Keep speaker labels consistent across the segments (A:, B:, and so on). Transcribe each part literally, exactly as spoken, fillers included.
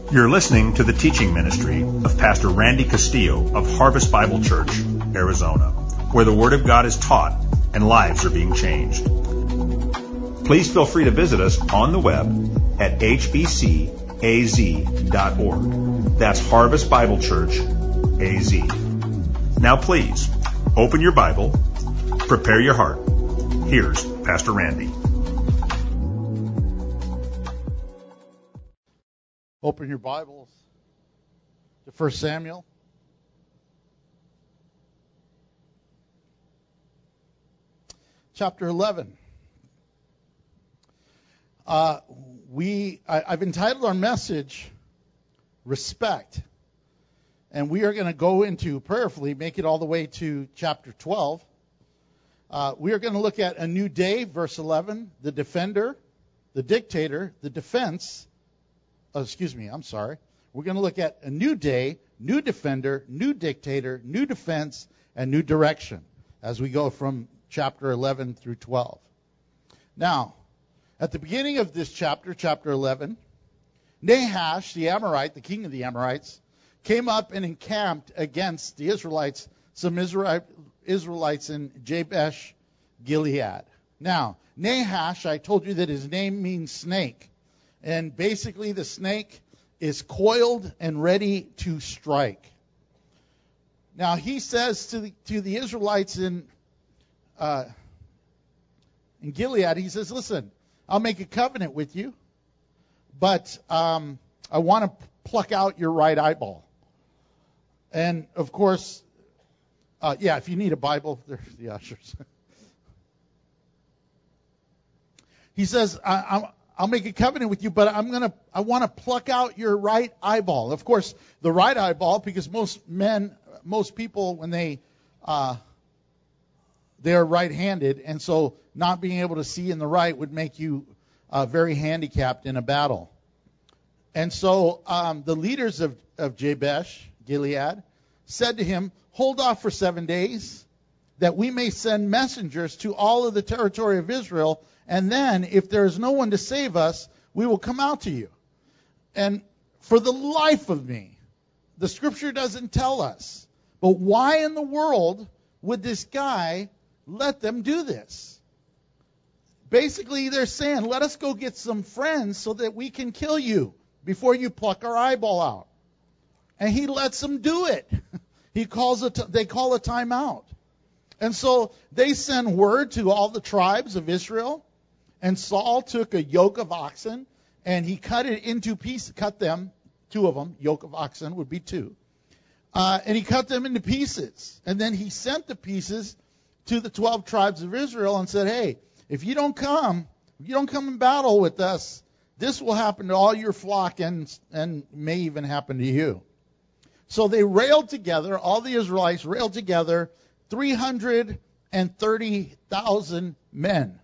A: You're listening to the teaching ministry of Pastor Randy Castillo of Harvest Bible Church, Arizona, where the Word of God is taught and lives are being changed. Please feel free to visit us on the web at h b c a z dot org. That's Harvest Bible Church, A Z. Now please, open your Bible, prepare your heart. Here's Pastor Randy.
B: Open your Bibles to First Samuel. Chapter eleven. Uh, we, I, I've entitled our message, Respect. And we are going to go into, prayerfully, make it all the way to chapter twelve. Uh, we are going to look at a new day, verse eleven, the defender, the dictator, the defense. Oh, excuse me, I'm sorry. We're going to look at a new day, new defender, new dictator, new defense, and new direction as we go from chapter eleven through twelve. Now, at the beginning of this chapter, chapter eleven, Nahash, the Amorite, the king of the Amorites, came up and encamped against the Israelites, some Israelites in Jabesh Gilead. Now, Nahash, I told you that his name means snake. And basically the snake is coiled and ready to strike. Now he says to the, to the Israelites in uh, in Gilead, he says, listen, I'll make a covenant with you, but um, I want to pluck out your right eyeball. And of course, uh, yeah, if you need a Bible, there's the ushers. He says, I, I'm I'll make a covenant with you, but I'm gonna, I want to pluck out your right eyeball. Of course, the right eyeball, because most men, most people, when they, uh, they are right-handed, and so not being able to see in the right would make you uh, very handicapped in a battle. And so um, the leaders of, of Jabesh Gilead said to him, hold off for seven days, that we may send messengers to all of the territory of Israel. And then, if there is no one to save us, we will come out to you. And for the life of me, the scripture doesn't tell us. But why in the world would this guy let them do this? Basically, they're saying, let us go get some friends so that we can kill you before you pluck our eyeball out. And he lets them do it. He calls a t- they call a timeout. And so they send word to all the tribes of Israel. And Saul took a yoke of oxen, and he cut it into pieces, cut them, two of them, yoke of oxen would be two. Uh, and he cut them into pieces. And then he sent the pieces to the twelve tribes of Israel and said, hey, if you don't come, if you don't come in battle with us, this will happen to all your flock and, and may even happen to you. So they railed together, all the Israelites railed together, three hundred thirty thousand men.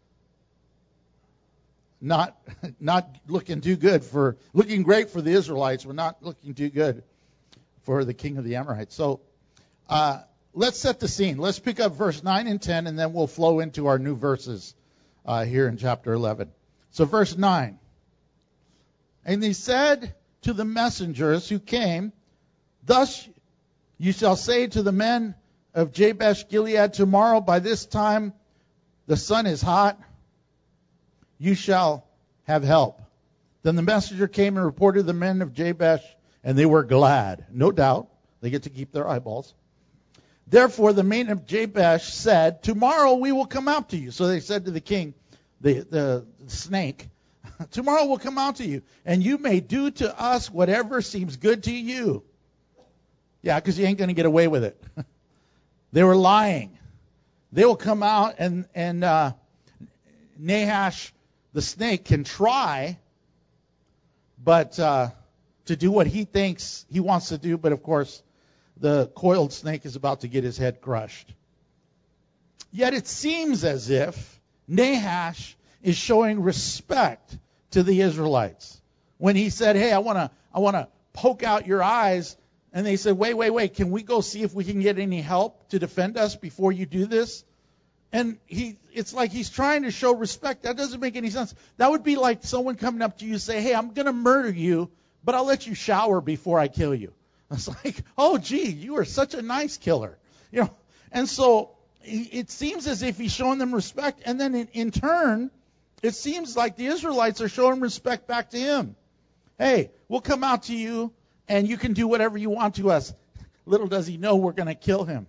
B: Not not looking too good for, looking great for the Israelites, but not looking too good for the king of the Amorites. So uh, let's set the scene. Let's pick up verse nine and ten, and then we'll flow into our new verses uh, here in chapter eleven. So verse nine. And he said to the messengers who came, thus you shall say to the men of Jabesh Gilead, tomorrow by this time the sun is hot, you shall have help. Then the messenger came and reported to the men of Jabesh, and they were glad. No doubt, they get to keep their eyeballs. Therefore the men of Jabesh said, tomorrow we will come out to you. So they said to the king, the, the, the snake, tomorrow we'll come out to you, and you may do to us whatever seems good to you. Yeah, because you ain't going to get away with it. They were lying. They will come out, and, and uh, Nahash, the snake, can try, but uh, to do what he thinks he wants to do. But, of course, the coiled snake is about to get his head crushed. Yet it seems as if Nahash is showing respect to the Israelites. When he said, hey, I want to I want to poke out your eyes, and they said, wait, wait, wait, can we go see if we can get any help to defend us before you do this? And he, it's like he's trying to show respect. That doesn't make any sense. That would be like someone coming up to you and say, hey, I'm going to murder you, but I'll let you shower before I kill you. It's like, oh, gee, you are such a nice killer. You know, and so it seems as if he's showing them respect, and then in, in turn, it seems like the Israelites are showing respect back to him. Hey, we'll come out to you, and you can do whatever you want to us. Little does he know we're going to kill him.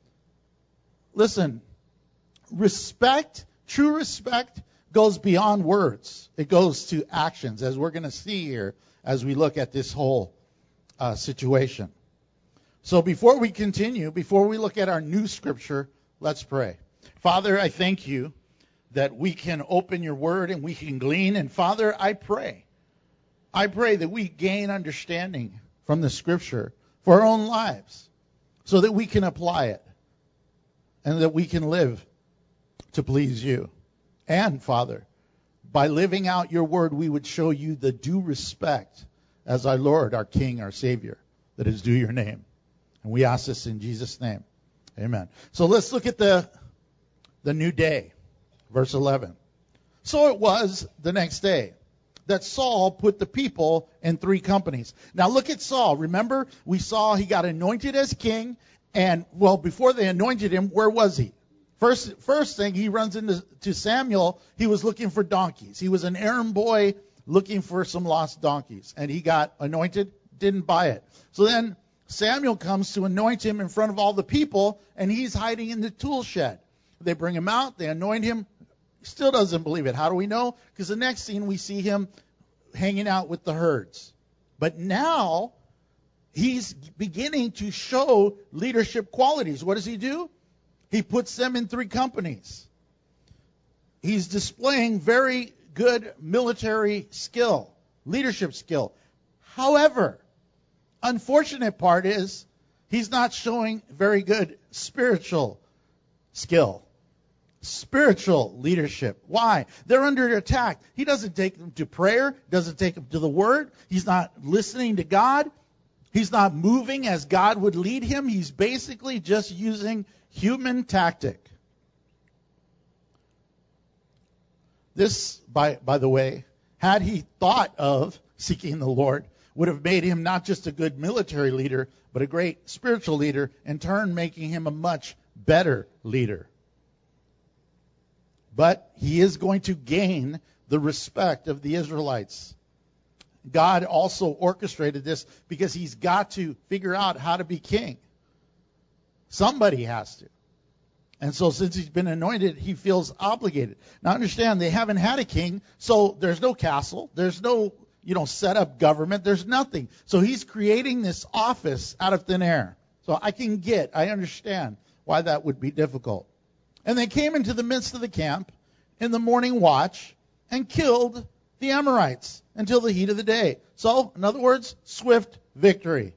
B: Listen, respect, true respect, goes beyond words. It goes to actions, as we're going to see here as we look at this whole uh, situation. So before we continue, before we look at our new scripture, let's pray. Father, I thank you that we can open your word and we can glean. And Father, I pray, I pray that we gain understanding from the scripture for our own lives so that we can apply it and that we can live to please you. And Father, by living out your word, we would show you the due respect as our Lord, our King, our Savior, that is due your name. And we ask this in Jesus' name. Amen. So let's look at the, the new day. Verse eleven. So it was the next day that Saul put the people in three companies. Now look at Saul. Remember, we saw he got anointed as king. And, well, before they anointed him, where was he? First, first thing, he runs into to Samuel. He was looking for donkeys. He was an errand boy looking for some lost donkeys. And he got anointed, didn't buy it. So then Samuel comes to anoint him in front of all the people, and he's hiding in the tool shed. They bring him out. They anoint him. He still doesn't believe it. How do we know? Because the next scene we see him hanging out with the herds. But now he's beginning to show leadership qualities. What does he do? He puts them in three companies. He's displaying very good military skill, leadership skill. However, unfortunate part is he's not showing very good spiritual skill. Spiritual leadership. Why? They're under attack. He doesn't take them to prayer, doesn't take them to the word. He's not listening to God. He's not moving as God would lead him. He's basically just using human tactic. This, by, by the way, had he thought of seeking the Lord, would have made him not just a good military leader, but a great spiritual leader, in turn making him a much better leader. But he is going to gain the respect of the Israelites. God also orchestrated this because he's got to figure out how to be king. Somebody has to. And so since he's been anointed, he feels obligated. Now understand, they haven't had a king, so there's no castle. There's no, you know, set up government. There's nothing. So he's creating this office out of thin air. So I can get, I understand why that would be difficult. And they came into the midst of the camp in the morning watch and killed the Amorites until the heat of the day. So, in other words, swift victory.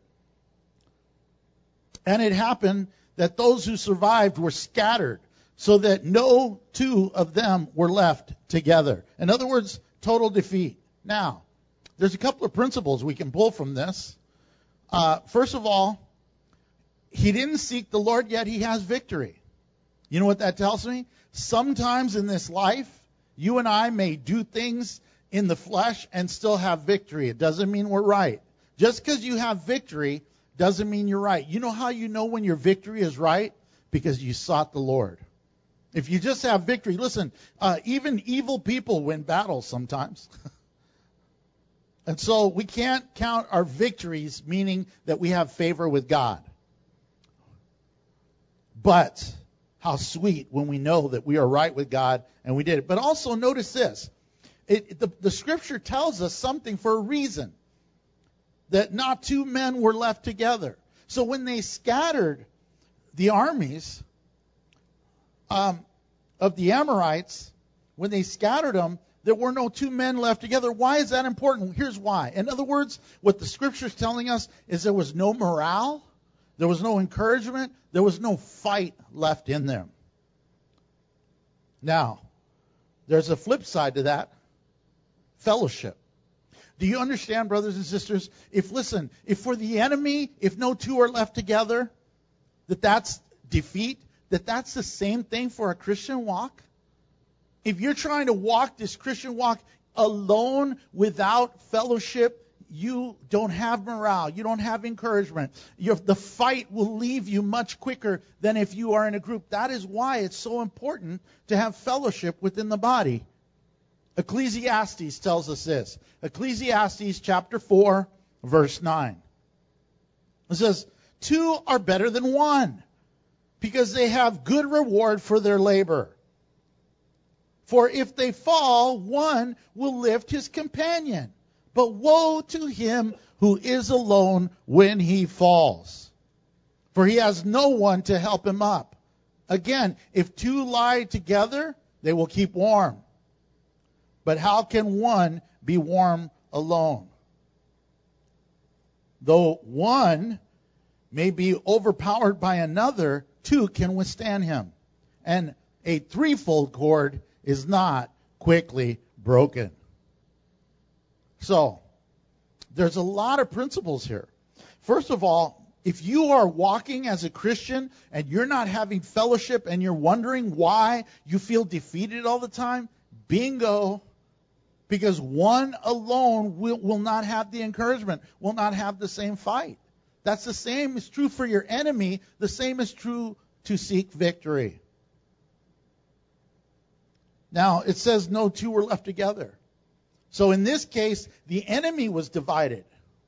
B: And it happened that those who survived were scattered so that no two of them were left together. In other words, total defeat. Now, there's a couple of principles we can pull from this. Uh, first of all, he didn't seek the Lord, yet he has victory. You know what that tells me? Sometimes in this life, you and I may do things in the flesh and still have victory. It doesn't mean we're right. Just because you have victory doesn't mean you're right. You know how you know when your victory is right? Because you sought the Lord. If you just have victory, listen, uh, even evil people win battles sometimes. And so we can't count our victories, meaning that we have favor with God. But how sweet when we know that we are right with God and we did it. But also notice this. It, the, the scripture tells us something for a reason. That not two men were left together. So when they scattered the armies um, of the Amorites, when they scattered them, there were no two men left together. Why is that important? Here's why. In other words, what the scripture is telling us is there was no morale. There was no encouragement. There was no fight left in them. Now, there's a flip side to that. Fellowship. Do you understand, brothers and sisters? If, listen, if for the enemy, if no two are left together, that that's defeat, that that's the same thing for a Christian walk? If you're trying to walk this Christian walk alone without fellowship, you don't have morale, you don't have encouragement. Your, the fight will leave you much quicker than if you are in a group. That is why it's so important to have fellowship within the body. Ecclesiastes tells us this. Ecclesiastes chapter four, verse nine. It says, two are better than one, because they have good reward for their labor. For if they fall, one will lift his companion. But woe to him who is alone when he falls, for he has no one to help him up. Again, if two lie together, they will keep warm. But how can one be warm alone? Though one may be overpowered by another, two can withstand him. And a threefold cord is not quickly broken. So, there's a lot of principles here. First of all, if you are walking as a Christian and you're not having fellowship and you're wondering why you feel defeated all the time, bingo. Because one alone will, will not have the encouragement, will not have the same fight. That's the same is true for your enemy. The same is true to seek victory. Now, it says no two were left together. So in this case, the enemy was divided.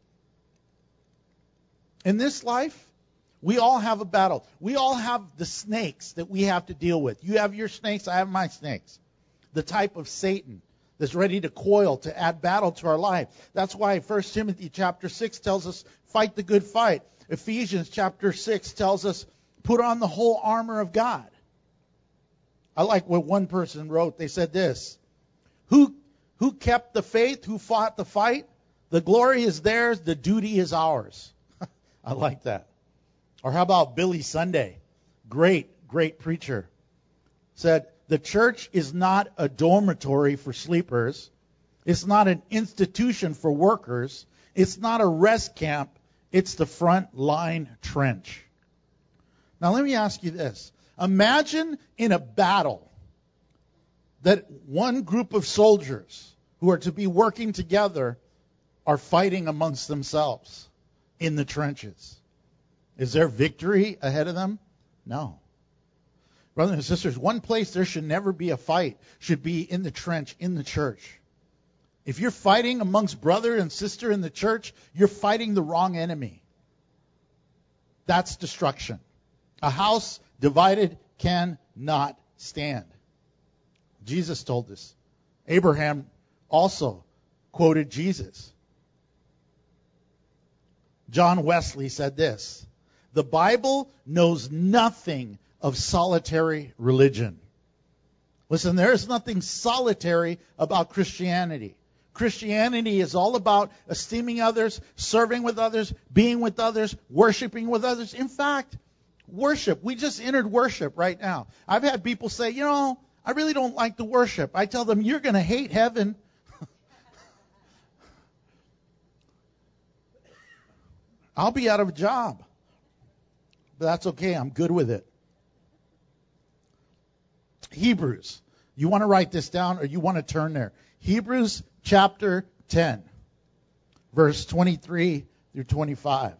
B: In this life, we all have a battle. We all have the snakes that we have to deal with. You have your snakes, I have my snakes. The type of Satan that's ready to coil, to add battle to our life. That's why First Timothy chapter six tells us, fight the good fight. Ephesians chapter six tells us, put on the whole armor of God. I like what one person wrote. They said this, Who who kept the faith, who fought the fight? The glory is theirs, the duty is ours. I like that. Or how about Billy Sunday? Great, great preacher. Said, the church is not a dormitory for sleepers. It's not an institution for workers. It's not a rest camp. It's the front line trench. Now let me ask you this. Imagine in a battle that one group of soldiers who are to be working together are fighting amongst themselves in the trenches. Is there victory ahead of them? No. Brothers and sisters, one place there should never be a fight should be in the trench, in the church. If you're fighting amongst brother and sister in the church, you're fighting the wrong enemy. That's destruction. A house divided cannot stand. Jesus told this. Abraham also quoted Jesus. John Wesley said this, the Bible knows nothing of solitary religion. Listen, there is nothing solitary about Christianity. Christianity is all about esteeming others, serving with others, being with others, worshiping with others. In fact, worship, we just entered worship right now. I've had people say, you know, I really don't like the worship. I tell them, you're going to hate heaven. I'll be out of a job. But that's okay. I'm good with it. Hebrews. You want to write this down or you want to turn there? Hebrews chapter ten, verse twenty-three through twenty-five.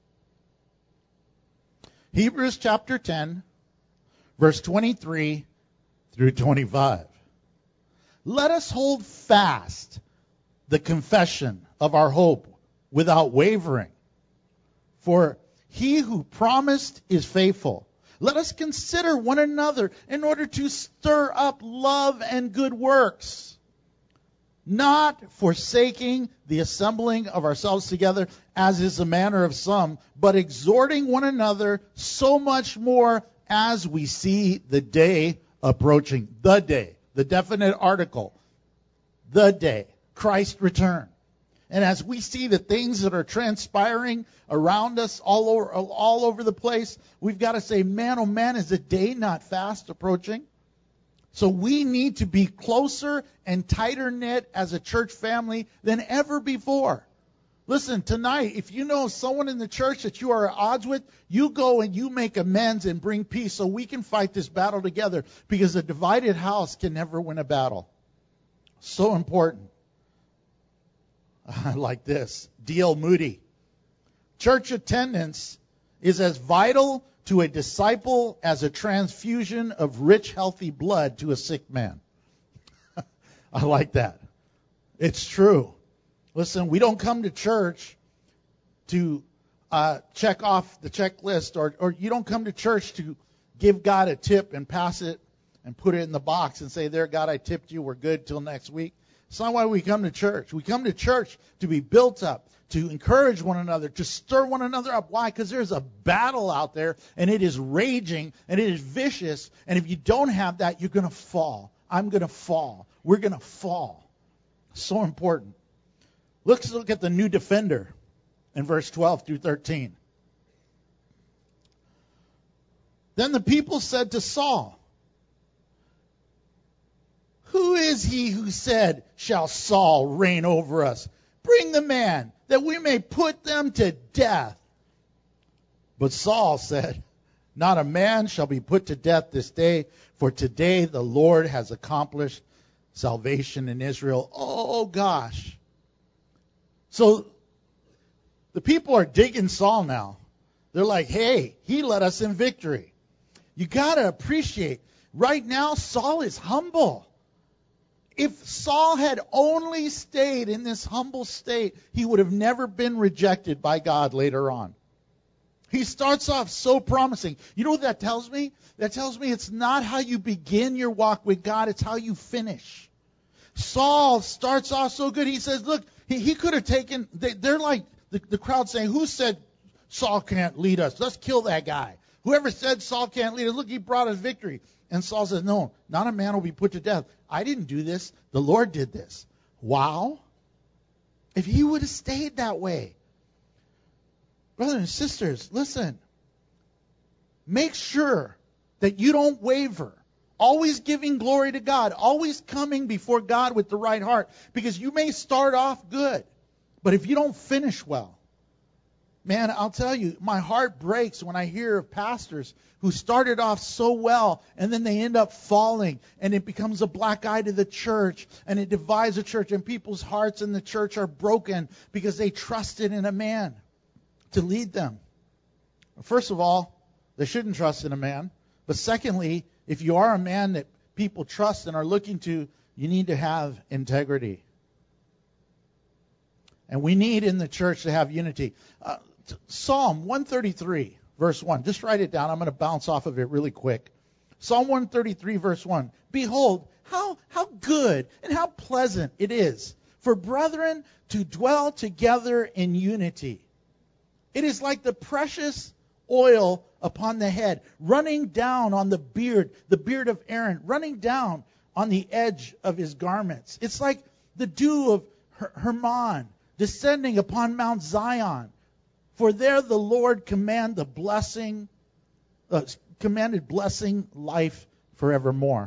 B: Hebrews chapter ten, verse twenty-three through twenty-five. Let us hold fast the confession of our hope without wavering. For he who promised is faithful. Let us consider one another in order to stir up love and good works, not forsaking the assembling of ourselves together, as is the manner of some, but exhorting one another so much more as we see the day approaching. The day, the definite article, the day, Christ's return. And as we see the things that are transpiring around us all over, all over the place, we've got to say, man, oh man, is the day not fast approaching? So we need to be closer and tighter knit as a church family than ever before. Listen, tonight, if you know someone in the church that you are at odds with, you go and you make amends and bring peace so we can fight this battle together, because a divided house can never win a battle. So important. I like this. D L Moody. Church attendance is as vital to a disciple as a transfusion of rich, healthy blood to a sick man. I like that. It's true. Listen, we don't come to church to uh, check off the checklist, or, or you don't come to church to give God a tip and pass it and put it in the box and say, there, God, I tipped you. We're good till next week. It's not why we come to church. We come to church to be built up, to encourage one another, to stir one another up. Why? Because there's a battle out there, and it is raging, and it is vicious. And if you don't have that, you're going to fall. I'm going to fall. We're going to fall. So important. Let's look at the new defender in verse twelve through thirteen. Then the people said to Saul, who is he who said, shall Saul reign over us? Bring the man, that we may put them to death. But Saul said, not a man shall be put to death this day, for today the Lord has accomplished salvation in Israel. Oh, gosh. So the people are digging Saul now. They're like, hey, he led us in victory. You got to appreciate, right now Saul is humble. If Saul had only stayed in this humble state, he would have never been rejected by God later on. He starts off so promising. You know what that tells me? That tells me it's not how you begin your walk with God, it's how you finish. Saul starts off so good. He says, look, he, he could have taken, they, they're like the, the crowd saying, who said Saul can't lead us? Let's kill that guy. Whoever said Saul can't lead us, look, he brought us victory. And Saul says, no, not a man will be put to death. I didn't do this. The Lord did this. Wow. If he would have stayed that way. Brothers and sisters, listen. Make sure that you don't waver. Always giving glory to God. Always coming before God with the right heart. Because you may start off good, but if you don't finish well, man, I'll tell you, my heart breaks when I hear of pastors who started off so well, and then they end up falling, and it becomes a black eye to the church, and it divides the church, and people's hearts in the church are broken because they trusted in a man to lead them. First of all, they shouldn't trust in a man. But secondly, if you are a man that people trust and are looking to, you need to have integrity. And we need in the church to have unity. Uh, Psalm one thirty-three, verse one. Just write it down. I'm going to bounce off of it really quick. Psalm one thirty-three, verse one. Behold, how, how good and how pleasant it is for brethren to dwell together in unity. It is like the precious oil upon the head, running down on the beard, the beard of Aaron, running down on the edge of his garments. It's like the dew of Her- Hermon descending upon Mount Zion. For there the Lord command the blessing, uh, commanded blessing, life forevermore.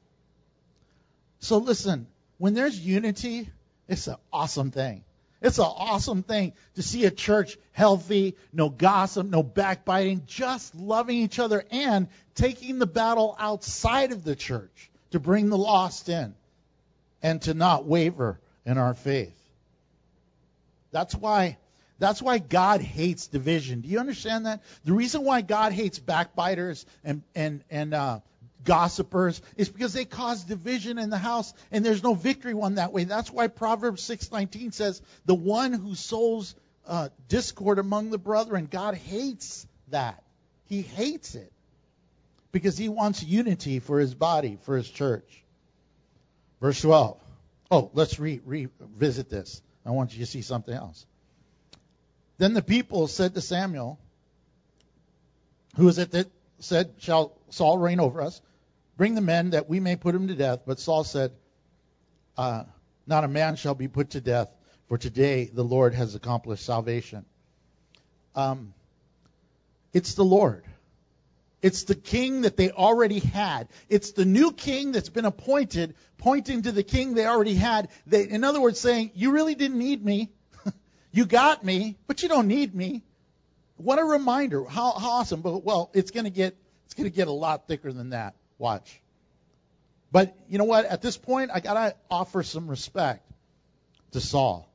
B: So listen, when there's unity, it's an awesome thing. It's an awesome thing to see a church healthy, no gossip, no backbiting, just loving each other and taking the battle outside of the church to bring the lost in and to not waver in our faith. That's why, that's why God hates division. Do you understand that? The reason why God hates backbiters and, and, and uh, gossipers is because they cause division in the house, and there's no victory won that way. That's why Proverbs six nineteen says, the one who sows uh, discord among the brethren, God hates that. He hates it because he wants unity for his body, for his church. Verse twelve. Oh, let's re- revisit this. I want you to see something else. Then the people said to Samuel, who is it that said, shall Saul reign over us? Bring the men that we may put him to death. But Saul said, uh, not a man shall be put to death, for today the Lord has accomplished salvation. Um, it's the Lord. It's the king that they already had. It's the new king that's been appointed, pointing to the king they already had. They, in other words, saying, you really didn't need me. You got me, but you don't need me. What a reminder. How, how awesome. But, well, it's going to get it's going to get a lot thicker than that. Watch. But you know what? At this point, I got to offer some respect to Saul.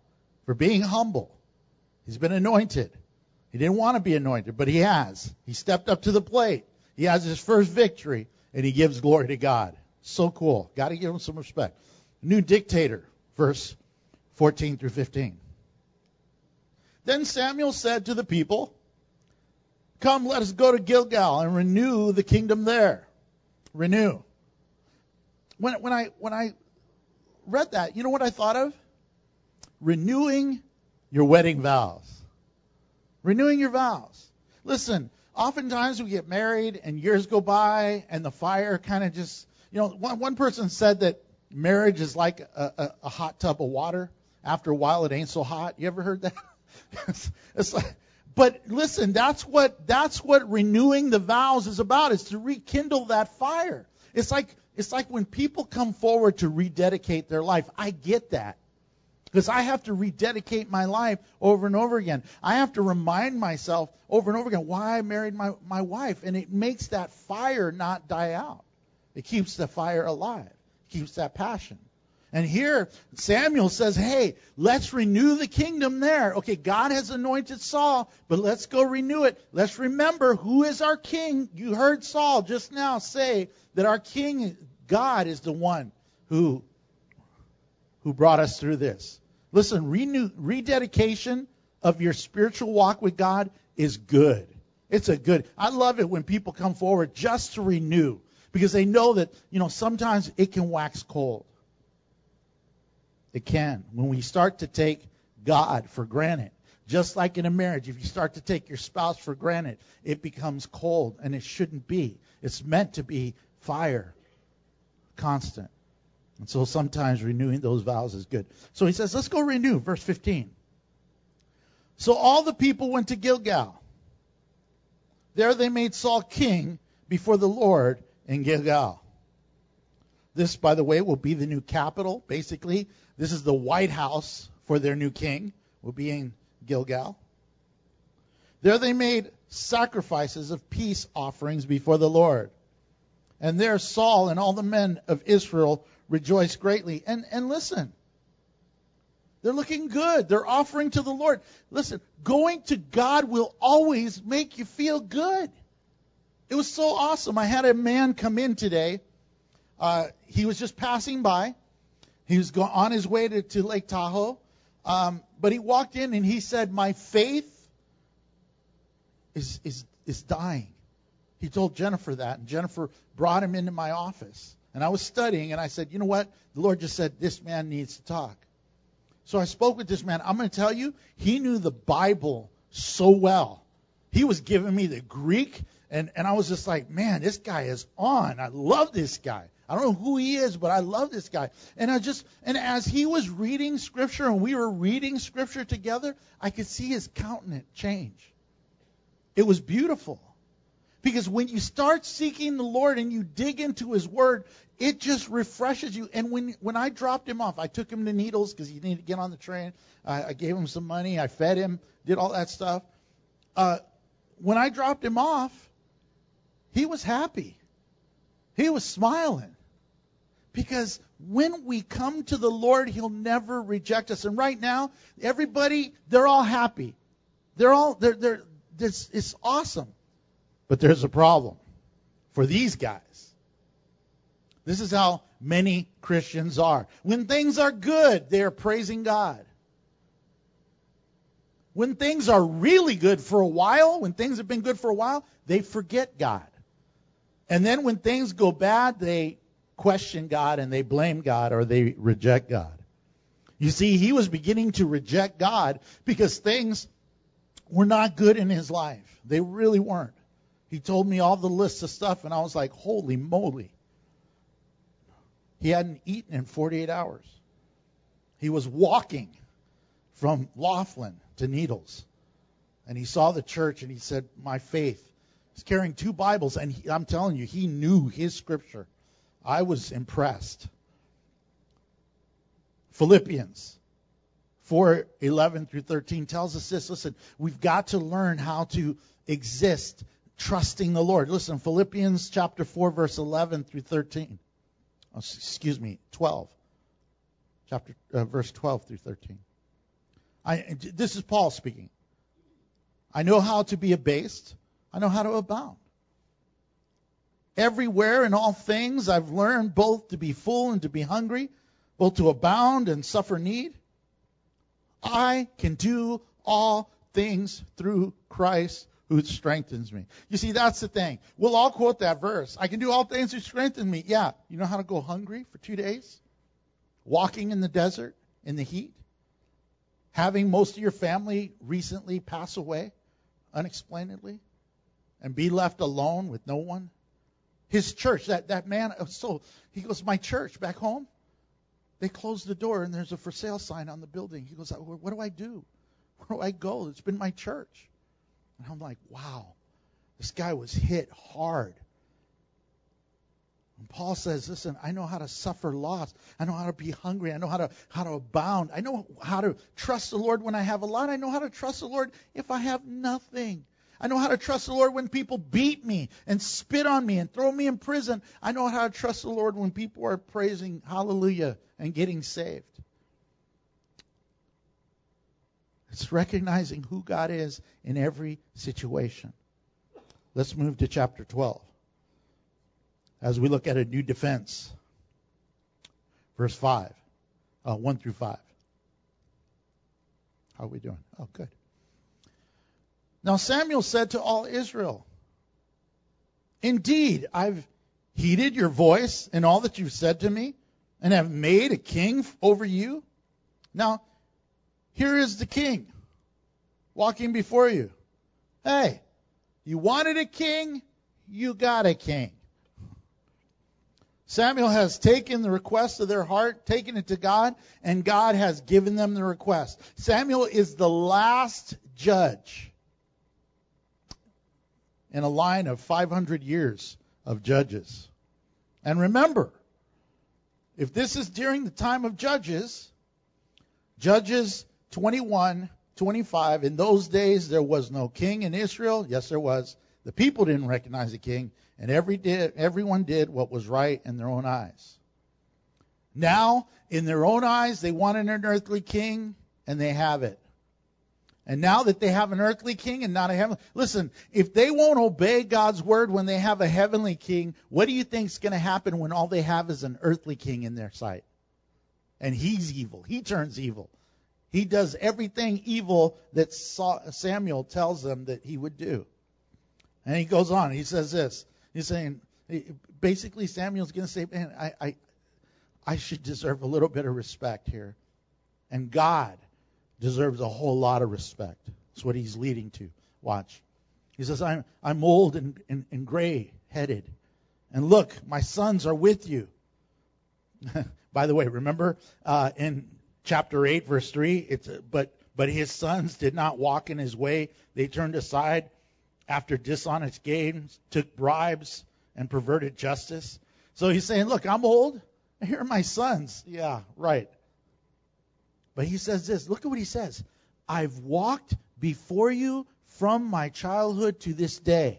B: for being humble. He's been anointed. He didn't want to be anointed, but he has. He stepped up to the plate. He has his first victory, and he gives glory to God. So cool. Got to give him some respect. New dictator, verse fourteen through fifteen. Then Samuel said to the people, "Come, let us go to Gilgal and renew the kingdom there." Renew. When, when I when I read that, you know what I thought of? Renewing your wedding vows. Renewing your vows. Listen, oftentimes we get married and years go by and the fire kind of just, you know, one, one person said that marriage is like a, a, a hot tub of water. After a while, it ain't so hot. You ever heard that? it's, it's like, but listen, that's what that's what renewing the vows is about. Is to rekindle that fire. It's like it's like when people come forward to rededicate their life. I get that. Because I have to rededicate my life over and over again. I have to remind myself over and over again why I married my, my wife. And it makes that fire not die out. It keeps the fire alive. It keeps that passion. And here, Samuel says, hey, let's renew the kingdom there. Okay, God has anointed Saul, but let's go renew it. Let's remember who is our king. You heard Saul just now say that our king, God, is the one who, who brought us through this. Listen, renew, rededication of your spiritual walk with God is good. It's a good. I love it when people come forward just to renew because they know that, you know, sometimes it can wax cold. It can. When we start to take God for granted, just like in a marriage, if you start to take your spouse for granted, it becomes cold, and it shouldn't be. It's meant to be fire, constant. And so sometimes renewing those vows is good. So he says, let's go renew. Verse fifteen. So all the people went to Gilgal. There they made Saul king before the Lord in Gilgal. This, by the way, will be the new capital. Basically, this is the White House for their new king. Will be in Gilgal. There they made sacrifices of peace offerings before the Lord. And there Saul and all the men of Israel rejoiced greatly. And, and listen, they're looking good. They're offering to the Lord. Listen, going to God will always make you feel good. It was so awesome. I had a man come in today. Uh, he was just passing by. He was go- on his way to, to Lake Tahoe. Um, but he walked in and he said, my faith is, is, is dying. He told Jennifer that, and Jennifer brought him into my office. And I was studying, and I said, you know what? The Lord just said, this man needs to talk. So I spoke with this man. I'm going to tell you, he knew the Bible so well. He was giving me the Greek, and, and I was just like, man, this guy is on. I love this guy. I don't know who he is, but I love this guy. And I just, and as he was reading Scripture, and we were reading Scripture together, I could see his countenance change. It was beautiful. Because when you start seeking the Lord and you dig into His Word, it just refreshes you. And when when I dropped him off, I took him to Needles because he needed to get on the train. I, I gave him some money. I fed him, did all that stuff. Uh, when I dropped him off, he was happy. He was smiling. Because when we come to the Lord, He'll never reject us. And right now, everybody, they're all happy. They're all, they're, they're, it's, it's awesome. But there's a problem for these guys. This is how many Christians are. When things are good, they are praising God. When things are really good for a while, when things have been good for a while, they forget God. And then when things go bad, they question God and they blame God or they reject God. You see, he was beginning to reject God because things were not good in his life. They really weren't. He told me all the lists of stuff, and I was like, holy moly. He hadn't eaten in forty-eight hours. He was walking from Laughlin to Needles, and he saw the church, and he said, my faith. He's carrying two Bibles, and he, I'm telling you, he knew his Scripture. I was impressed. Philippians four eleven through thirteen tells us this. Listen, we've got to learn how to exist trusting the Lord. Listen, Philippians chapter four, verse eleven through thirteen. Oh, excuse me, twelve. Chapter uh, verse twelve through thirteen. I, this is Paul speaking. I know how to be abased. I know how to abound. Everywhere in all things I've learned both to be full and to be hungry, both to abound and suffer need. I can do all things through Christ who strengthens me. You see, that's the thing. We'll all quote that verse. I can do all things who strengthen me. Yeah, you know how to go hungry for two days? Walking in the desert, in the heat? Having most of your family recently pass away unexplainedly? And be left alone with no one? His church, that, that man, so he goes, my church back home, they closed the door and there's a for sale sign on the building. He goes, what do I do? Where do I go? It's been my church. And I'm like, wow, this guy was hit hard. And Paul says, listen, I know how to suffer loss. I know how to be hungry. I know how to how to abound. I know how to trust the Lord when I have a lot. I know how to trust the Lord if I have nothing. I know how to trust the Lord when people beat me and spit on me and throw me in prison. I know how to trust the Lord when people are praising hallelujah and getting saved. It's recognizing who God is in every situation. Let's move to chapter twelve as we look at a new defense. Verse five, uh, one through five. How are we doing? Oh, good. Now Samuel said to all Israel, indeed, I've heeded your voice and all that you've said to me, and have made a king over you. Now, here is the king walking before you. Hey, you wanted a king, you got a king. Samuel has taken the request of their heart, taken it to God, and God has given them the request. Samuel is the last judge in a line of five hundred years of judges. And remember, if this is during the time of Judges, Judges twenty-one, twenty-five, in those days there was no king in Israel. Yes, there was. The people didn't recognize a king, and every did, everyone did what was right in their own eyes. Now, in their own eyes, they wanted an earthly king, and they have it. And now that they have an earthly king and not a heavenly... Listen, if they won't obey God's word when they have a heavenly king, what do you think is going to happen when all they have is an earthly king in their sight? And he's evil. He turns evil. He does everything evil that Samuel tells them that he would do. And he goes on. He says this. He's saying, basically Samuel's going to say, man, I, I, I should deserve a little bit of respect here. And God deserves a whole lot of respect. That's what he's leading to. Watch. He says, I'm, I'm old and, and, and gray-headed. And look, my sons are with you. By the way, remember uh, in chapter eight, verse three, it's a, but but his sons did not walk in his way. They turned aside after dishonest gains, took bribes, and perverted justice. So he's saying, look, I'm old. Here are my sons. Yeah, right. But he says this. Look at what he says. I've walked before you from my childhood to this day.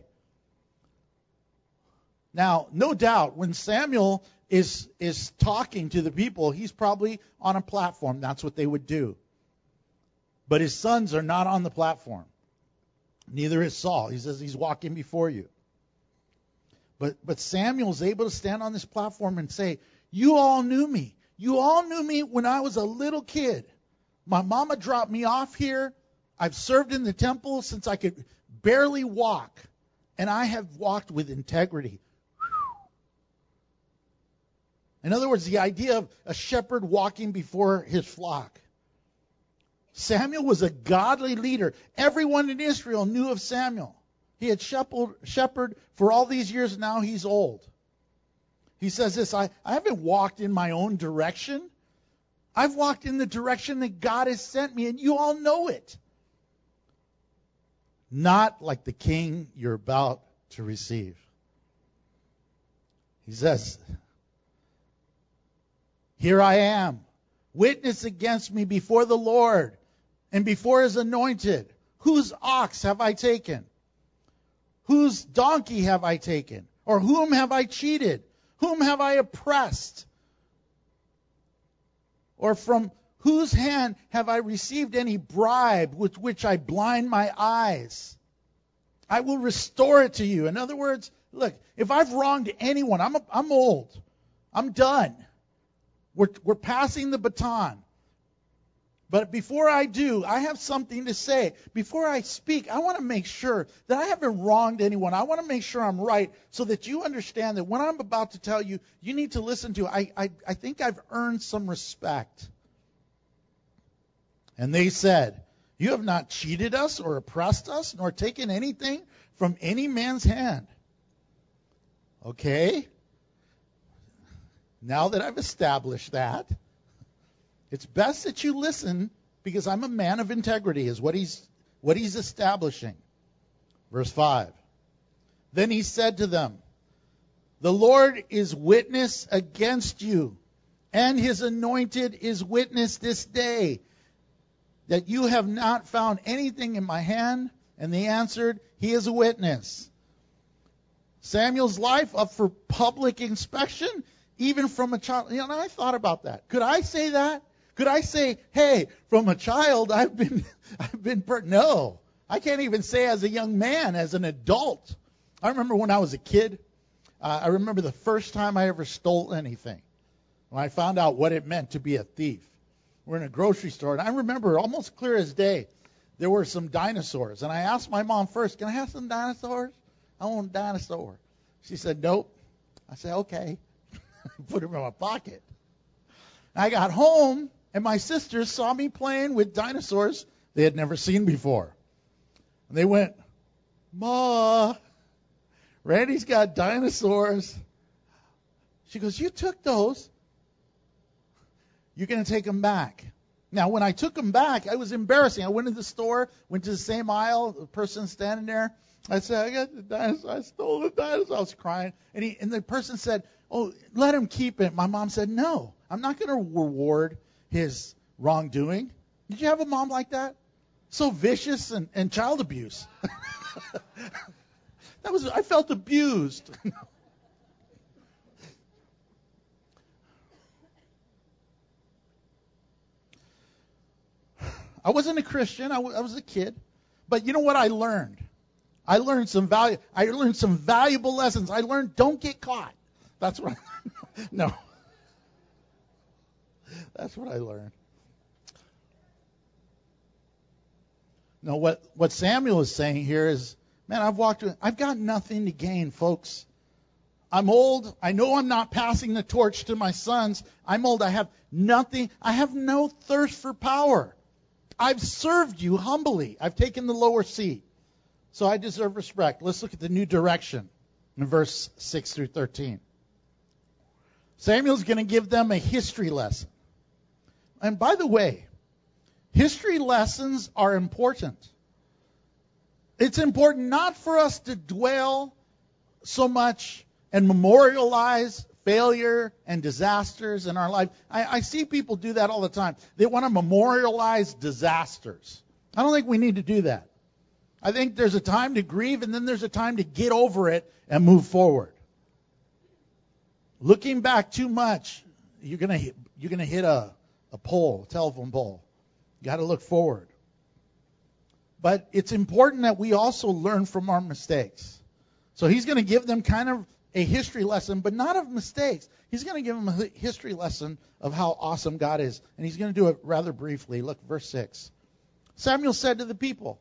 B: Now, no doubt, when Samuel is is talking to the people, he's probably on a platform. That's what they would do. But his sons are not on the platform. Neither is Saul. He says he's walking before you. But but Samuel's able to stand on this platform and say, you all knew me. You all knew me when I was a little kid. My mama dropped me off here. I've served in the temple since I could barely walk. And I have walked with integrity. In other words, the idea of a shepherd walking before his flock. Samuel was a godly leader. Everyone in Israel knew of Samuel. He had shepherded for all these years. Now he's old. He says this, I, I haven't walked in my own direction. I've walked in the direction that God has sent me, and you all know it. Not like the king you're about to receive. He says, here I am, witness against me before the Lord and before his anointed. Whose ox have I taken? Whose donkey have I taken? Or whom have I cheated? Whom have I oppressed? Or from whose hand have I received any bribe with which I blind my eyes? I will restore it to you. In other words, look, if I've wronged anyone, I'm, a, I'm old. I'm done. We're, we're passing the baton. But before I do, I have something to say. Before I speak, I want to make sure that I haven't wronged anyone. I want to make sure I'm right so that you understand that when I'm about to tell you, you need to listen to. I, I, I think I've earned some respect. And they said, you have not cheated us or oppressed us, nor taken anything from any man's hand. Okay? Now that I've established that, it's best that you listen because I'm a man of integrity is what he's what he's establishing. Verse five. Then he said to them, the Lord is witness against you, and his anointed is witness this day, that you have not found anything in my hand. And they answered, he is a witness. Samuel's life up for public inspection, even from a child. You know, I thought about that. Could I say that? Could I say, hey, from a child, I've been, I've been, per-. No. I can't even say as a young man, as an adult. I remember when I was a kid, uh, I remember the first time I ever stole anything. When I found out what it meant to be a thief. We're in a grocery store, and I remember almost clear as day, there were some dinosaurs. And I asked my mom first, can I have some dinosaurs? I want a dinosaur. She said, nope. I said, okay. Put them in my pocket. I got home, and my sisters saw me playing with dinosaurs they had never seen before. And they went, Ma, Randy's got dinosaurs. She goes, you took those. You're going to take them back. Now, when I took them back, it was embarrassing. I went to the store, went to the same aisle, the person standing there. I said, I got the dinosaur. I stole the dinosaur. I was crying. And, he, and the person said, oh, let him keep it. My mom said, no, I'm not going to reward his wrongdoing. Did you have a mom like that? So vicious and, and child abuse. That was, I felt abused. I wasn't a Christian. I, w- I was a kid. But you know what I learned? I learned some value. I learned some valuable lessons. I learned don't get caught. That's what I learned. No. That's what I learned. No, what, what Samuel is saying here is, man, I've walked with, I've got nothing to gain, folks. I'm old. I know I'm not passing the torch to my sons. I'm old. I have nothing. I have no thirst for power. I've served you humbly. I've taken the lower seat. So I deserve respect. Let's look at the new direction in verse six through thirteen. Samuel's going to give them a history lesson. And by the way, history lessons are important. It's important not for us to dwell so much and memorialize failure and disasters in our life. I, I see people do that all the time. They want to memorialize disasters. I don't think we need to do that. I think there's a time to grieve, and then there's a time to get over it and move forward. Looking back too much, you're gonna hit, you're gonna hit a, a pole, a telephone pole. You got to look forward. But it's important that we also learn from our mistakes. So he's going to give them kind of a history lesson, but not of mistakes. He's going to give them a history lesson of how awesome God is. And he's going to do it rather briefly. Look, verse six. Samuel said to the people,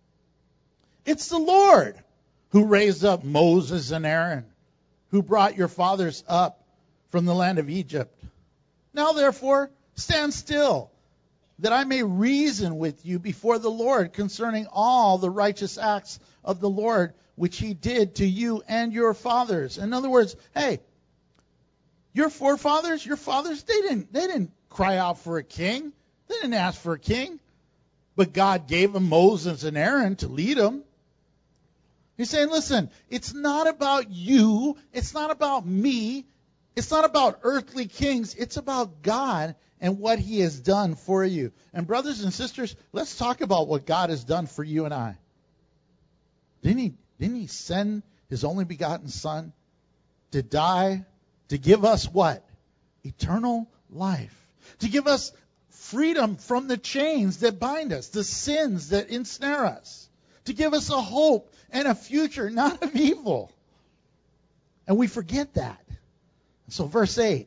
B: it's the Lord who raised up Moses and Aaron, who brought your fathers up from the land of Egypt. Now, therefore, stand still, that I may reason with you before the Lord concerning all the righteous acts of the Lord, which he did to you and your fathers. In other words, hey, your forefathers, your fathers, they didn't, they didn't cry out for a king. They didn't ask for a king. But God gave them Moses and Aaron to lead them. He's saying, listen, it's not about you. It's not about me. It's not about earthly kings. It's about God and what he has done for you. And brothers and sisters, let's talk about what God has done for you and I. Didn't he, didn't he send his only begotten son to die, to give us what? Eternal life. To give us freedom from the chains that bind us, the sins that ensnare us, to give us a hope and a future, not of evil. And we forget that. So verse eight.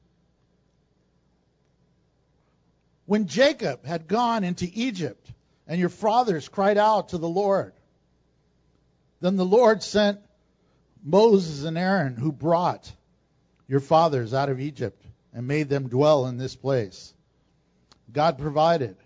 B: When Jacob had gone into Egypt, and your fathers cried out to the Lord, then the Lord sent Moses and Aaron, who brought your fathers out of Egypt and made them dwell in this place. God provided.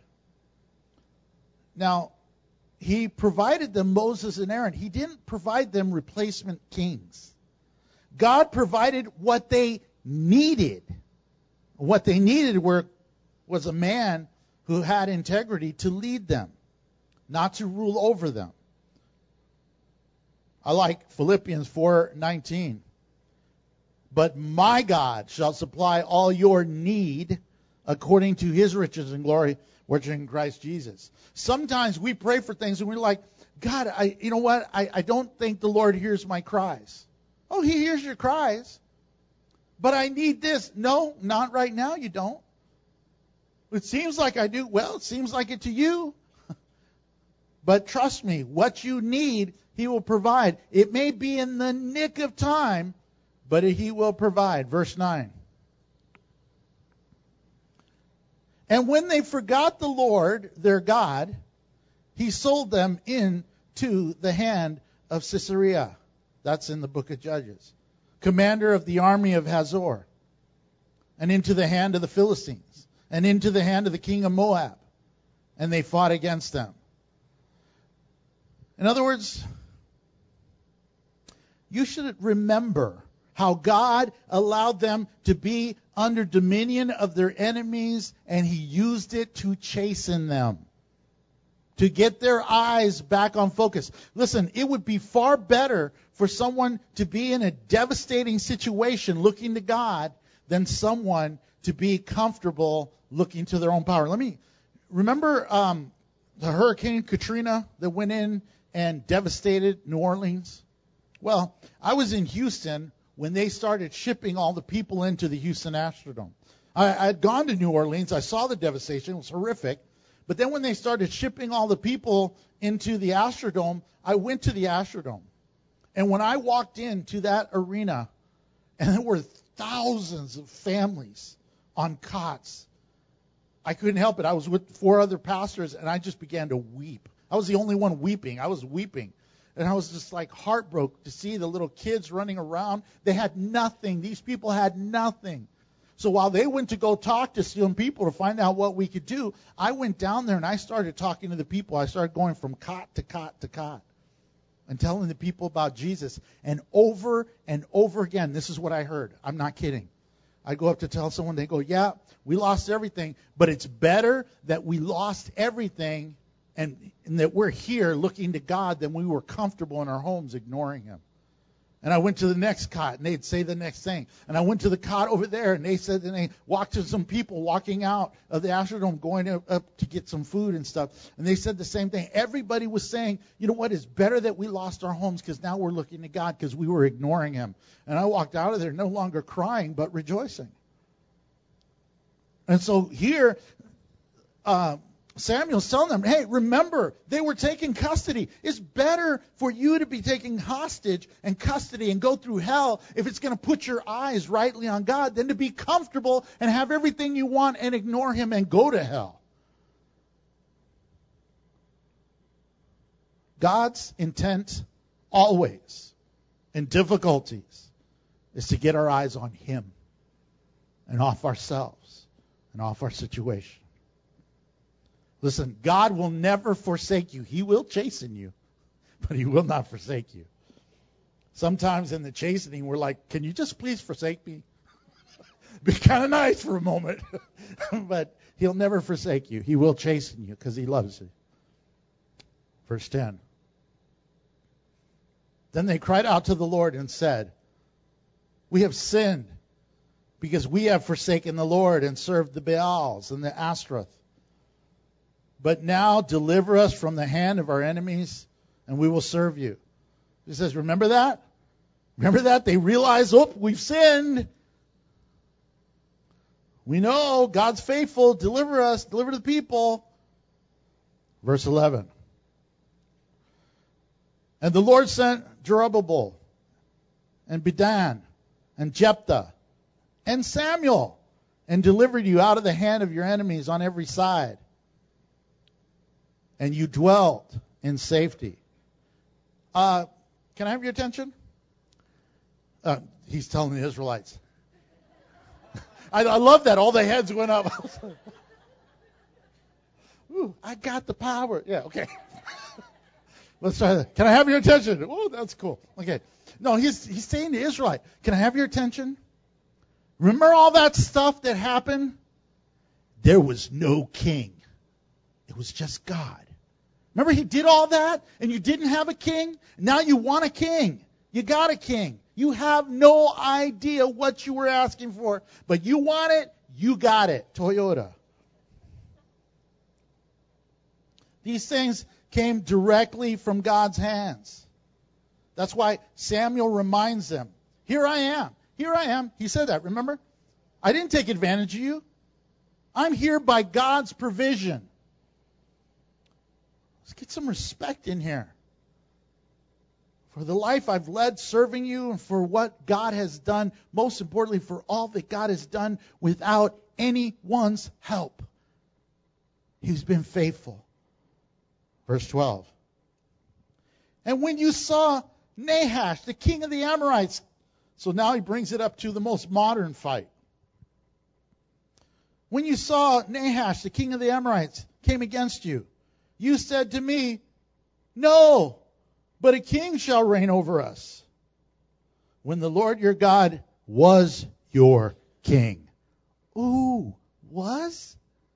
B: Now, he provided them Moses and Aaron. He didn't provide them replacement kings. God provided what they needed. What they needed were, was a man who had integrity to lead them, not to rule over them. I like Philippians four nineteen. But my God shall supply all your need according to his riches and glory, which are in Christ Jesus. Sometimes we pray for things and we're like, God, I, you know what? I, I don't think the Lord hears my cries. Oh, he hears your cries. But I need this. No, not right now, you don't. It seems like I do. Well, it seems like it to you. But trust me, what you need, he will provide. It may be in the nick of time, but he will provide. Verse nine. And when they forgot the Lord, their God, he sold them into the hand of Sisera. That's in the book of Judges. Commander of the army of Hazor. And into the hand of the Philistines. And into the hand of the king of Moab. And they fought against them. In other words, you should remember how God allowed them to be under dominion of their enemies, and he used it to chasten them, to get their eyes back on focus. Listen, it would be far better for someone to be in a devastating situation looking to God than someone to be comfortable looking to their own power. Let me remember um, the Hurricane Katrina that went in and devastated New Orleans. Well, I was in Houston when they started shipping all the people into the Houston Astrodome. I had gone to New Orleans. I saw the devastation. It was horrific. But then when they started shipping all the people into the Astrodome, I went to the Astrodome. And when I walked into that arena, and there were thousands of families on cots, I couldn't help it. I was with four other pastors, and I just began to weep. I was the only one weeping. I was weeping. And I was just like heartbroken to see the little kids running around. They had nothing. These people had nothing. So while they went to go talk to some people to find out what we could do, I went down there and I started talking to the people. I started going from cot to cot to cot and telling the people about Jesus. And over and over again, this is what I heard. I'm not kidding. I go up to tell someone, they go, yeah, we lost everything, but it's better that we lost everything and, and that we're here looking to God than we were comfortable in our homes ignoring him. And I went to the next cot, and they'd say the next thing. And I went to the cot over there, and they said, and they walked to some people walking out of the Astrodome, going up, up to get some food and stuff. And they said the same thing. Everybody was saying, you know what, it's better that we lost our homes because now we're looking to God because we were ignoring him. And I walked out of there no longer crying, but rejoicing. And so here, uh, Samuel's telling them, hey, remember, they were taking custody. It's better for you to be taking hostage and custody and go through hell if it's going to put your eyes rightly on God than to be comfortable and have everything you want and ignore him and go to hell. God's intent always in difficulties is to get our eyes on him and off ourselves and off our situation. Listen, God will never forsake you. He will chasten you, but he will not forsake you. Sometimes in the chastening, we're like, can you just please forsake me? Be kind of nice for a moment. But he'll never forsake you. He will chasten you because he loves you. Verse ten. Then they cried out to the Lord and said, we have sinned because we have forsaken the Lord and served the Baals and the Ashtaroth. But now deliver us from the hand of our enemies, and we will serve you. He says, remember that? Remember that? They realize, oh, we've sinned. We know God's faithful. Deliver us. Deliver the people. Verse eleven. And the Lord sent Jerubbabel and Bedan and Jephthah and Samuel and delivered you out of the hand of your enemies on every side. And you dwelt in safety. Uh, can I have your attention? Uh, he's telling the Israelites. I, I love that. All the heads went up. Ooh, I got the power. Yeah, okay. Let's try that. Can I have your attention? Oh, that's cool. Okay. No, he's he's saying to Israelite, can I have your attention? Remember all that stuff that happened? There was no king. It was just God. Remember he did all that and you didn't have a king? Now you want a king. You got a king. You have no idea what you were asking for, but you want it, you got it. Toyota. These things came directly from God's hands. That's why Samuel reminds them, here I am. Here I am. He said that, remember? I didn't take advantage of you. I'm here by God's provision. Let's get some respect in here. For the life I've led serving you and for what God has done, most importantly for all that God has done without anyone's help. He's been faithful. Verse twelve. And when you saw Nahash, the king of the Amorites, so now he brings it up to the most modern fight. When you saw Nahash, the king of the Amorites, came against you, you said to me, no, but a king shall reign over us. When the Lord your God was your king. Ooh, was?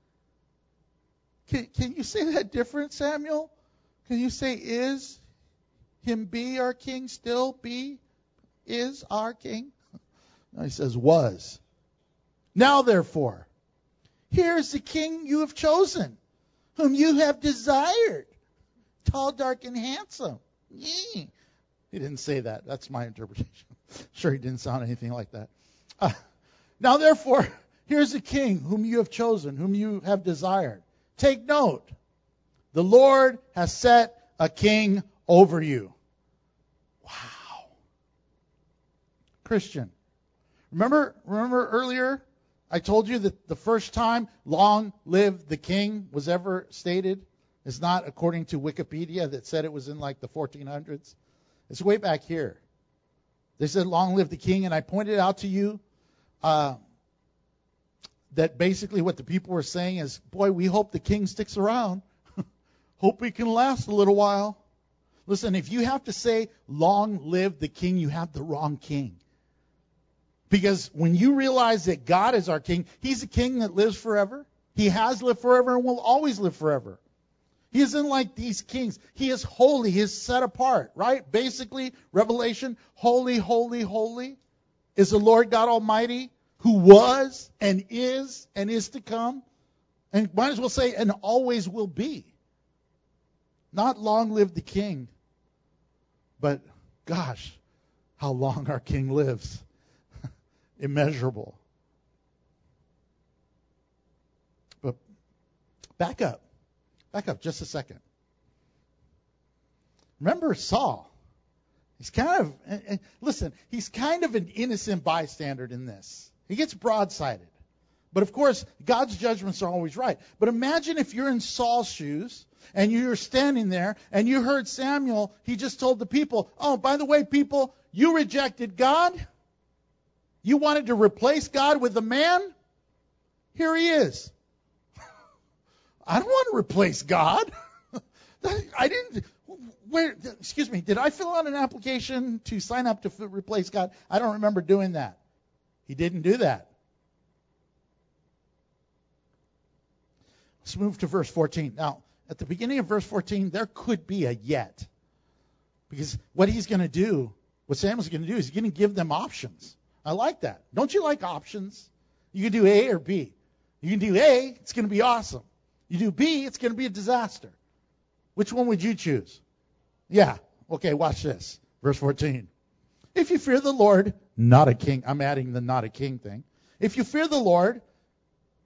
B: Can, can you say that different, Samuel? Can you say is? Him be our king, still be, is our king? No, he says was. Now therefore, here's the king you have chosen, whom you have desired. Tall, dark, and handsome. Yee. He didn't say that. That's my interpretation. Sure, he didn't sound anything like that. Uh, now therefore, here's the king whom you have chosen, whom you have desired. Take note. The Lord has set a king over you. Wow. Christian. Remember, remember earlier I told you that the first time long live the king was ever stated is not according to Wikipedia that said it was in like the fourteen hundreds. It's way back here. They said long live the king, and I pointed out to you uh, that basically what the people were saying is, boy, we hope the king sticks around. Hope we can last a little while. Listen, if you have to say long live the king, you have the wrong king. Because when you realize that God is our king, he's a king that lives forever. He has lived forever and will always live forever. He isn't like these kings. He is holy. He is set apart, right? Basically, Revelation, holy, holy, holy is the Lord God Almighty who was and is and is to come. And might as well say, and always will be. Not long live the king, but gosh, how long our king lives. Immeasurable. But back up. Back up just a second. Remember Saul. He's kind of, and, and listen, he's kind of an innocent bystander in this. He gets broadsided. But of course, God's judgments are always right. But imagine if you're in Saul's shoes and you're standing there and you heard Samuel, he just told the people, oh, by the way, people, you rejected God. You wanted to replace God with a man? Here he is. I don't want to replace God. I didn't. Where? Excuse me. Did I fill out an application to sign up to f- replace God? I don't remember doing that. He didn't do that. Let's move to verse fourteen. Now, at the beginning of verse fourteen, there could be a yet. Because what he's going to do, what Samuel's going to do, is he's going to give them options. I like that. Don't you like options? You can do A or B. You can do A, it's going to be awesome. You do B, it's going to be a disaster. Which one would you choose? Yeah. Okay, watch this. Verse fourteen. If you fear the Lord, not a king. I'm adding the not a king thing. If you fear the Lord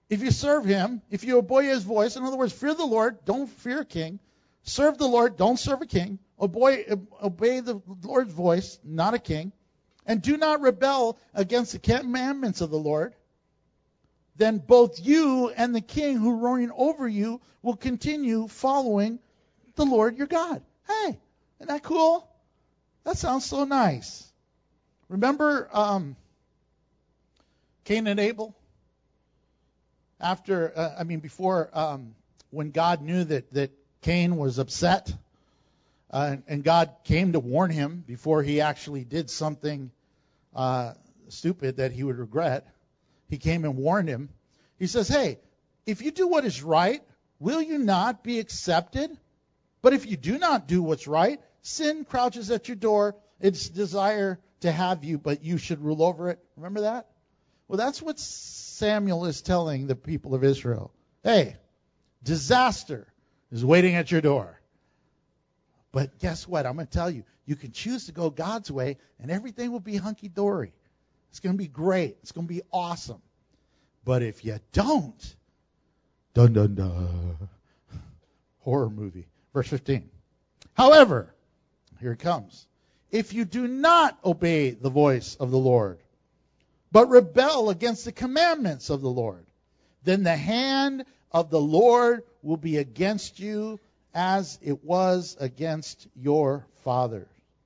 B: If you serve him, if you obey his voice, in other words, fear the Lord, don't fear a king. Serve the Lord, don't serve a king. Obey, obey the Lord's voice, not a king. And do not rebel against the commandments of the Lord. Then both you and the king who reign over you will continue following the Lord your God. Hey, isn't that cool? That sounds so nice. Remember um, Cain and Abel? After, uh, I mean, before, um, when God knew that, that Cain was upset, uh, and, and God came to warn him before he actually did something uh, stupid that he would regret. He came and warned him. He says, hey, if you do what is right, will you not be accepted? But if you do not do what's right, sin crouches at your door. Its desire to have you, but you should rule over it. Remember that? Well, that's what Samuel is telling the people of Israel. Hey, disaster is waiting at your door. But guess what? I'm going to tell you, you can choose to go God's way, and everything will be hunky-dory. It's going to be great. It's going to be awesome. But if you don't, dun dun dun, horror movie. Verse fifteen. However, here it comes. If you do not obey the voice of the Lord, but rebel against the commandments of the Lord, then the hand of the Lord will be against you as it was against your fathers.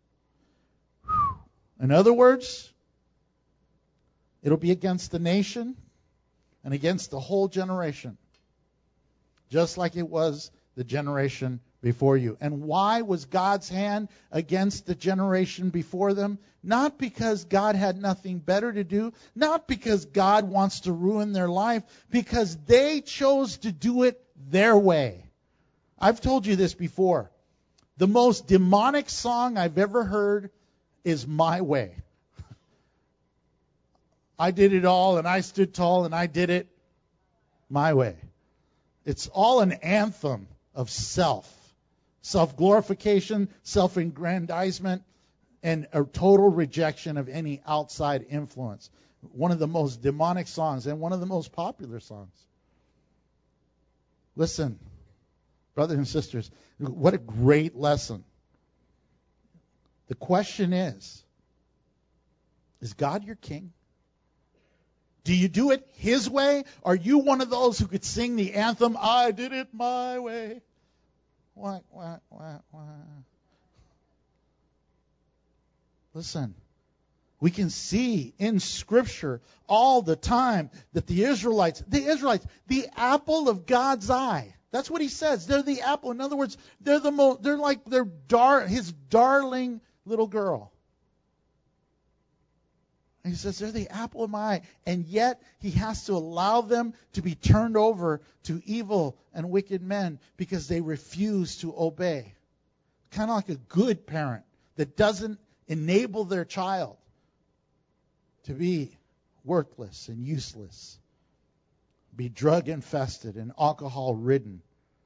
B: In other words, it'll be against the nation and against the whole generation, just like it was the generation before you. And why was God's hand against the generation before them? Not because God had nothing better to do, not because God wants to ruin their life, because they chose to do it their way. I've told you this before. The most demonic song I've ever heard is My Way. I did it all, and I stood tall, and I did it my way. It's all an anthem of self. Self-glorification, self-aggrandizement, and a total rejection of any outside influence. One of the most demonic songs and one of the most popular songs. Listen, brothers and sisters, what a great lesson. The question is, is God your king? Do you do it his way? Are you one of those who could sing the anthem, I did it my way? What, what, what, what? Listen, we can see in Scripture all the time that the Israelites, the Israelites, the apple of God's eye. That's what he says. They're the apple. In other words, they're the mo- they're like their dar- his darling little girl. And he says, they're the apple of my eye. And yet, he has to allow them to be turned over to evil and wicked men because they refuse to obey. Kind of like a good parent that doesn't enable their child to be worthless and useless, be drug-infested and alcohol-ridden,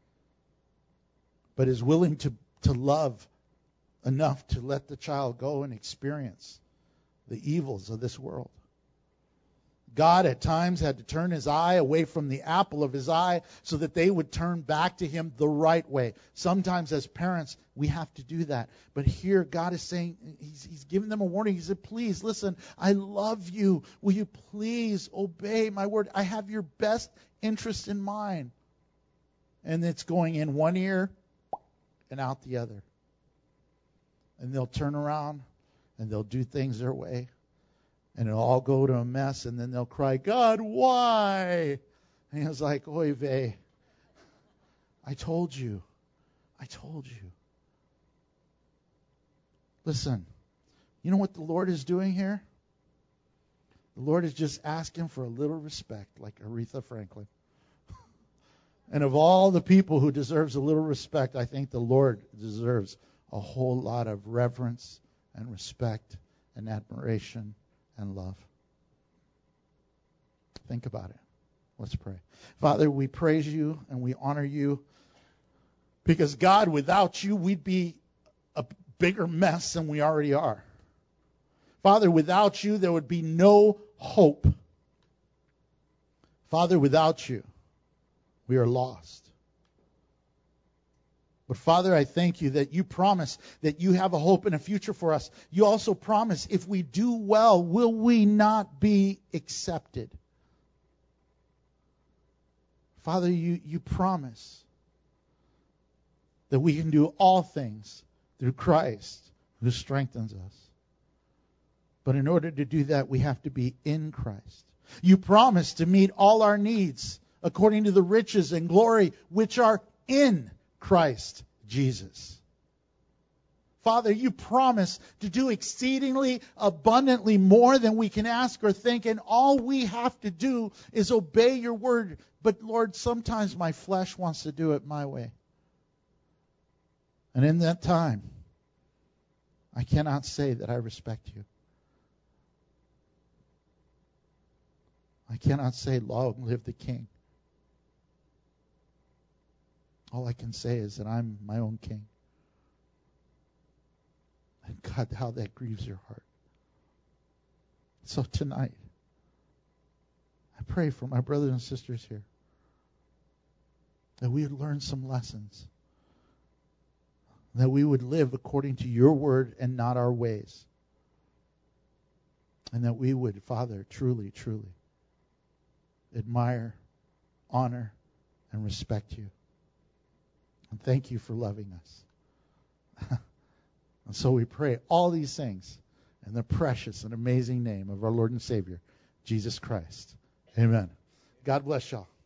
B: but is willing to, to love enough to let the child go and experience the evils of this world. God at times had to turn his eye away from the apple of his eye so that they would turn back to him the right way. Sometimes as parents, we have to do that. But here God is saying, he's, he's giving them a warning. He said, please, listen, I love you. Will you please obey my word? I have your best interest in mind. And it's going in one ear and out the other. And they'll turn around and they'll do things their way. And it'll all go to a mess. And then they'll cry, God, why? And he was like, oy vey. I told you. I told you. Listen, you know what the Lord is doing here? The Lord is just asking for a little respect, like Aretha Franklin. And of all the people who deserves a little respect, I think the Lord deserves a whole lot of reverence and respect and admiration and love. Think about it. Let's pray. Father, we praise you and we honor you because, God, without you, we'd be a bigger mess than we already are. Father, without you, there would be no hope. Father, without you, we are lost. But Father, I thank you that you promise that you have a hope and a future for us. You also promise if we do well, will we not be accepted? Father, you, you promise that we can do all things through Christ who strengthens us. But in order to do that, we have to be in Christ. You promise to meet all our needs according to the riches and glory which are in Christ Jesus. Father, you promise to do exceedingly abundantly more than we can ask or think, and all we have to do is obey your word. But Lord, sometimes my flesh wants to do it my way. And in that time, I cannot say that I respect you. I cannot say, long live the King. All I can say is that I'm my own king. And God, how that grieves your heart. So tonight, I pray for my brothers and sisters here that we would learn some lessons. That we would live according to your word and not our ways. And that we would, Father, truly, truly admire, honor, and respect you. And thank you for loving us. And so we pray all these things in the precious and amazing name of our Lord and Savior, Jesus Christ. Amen. God bless y'all.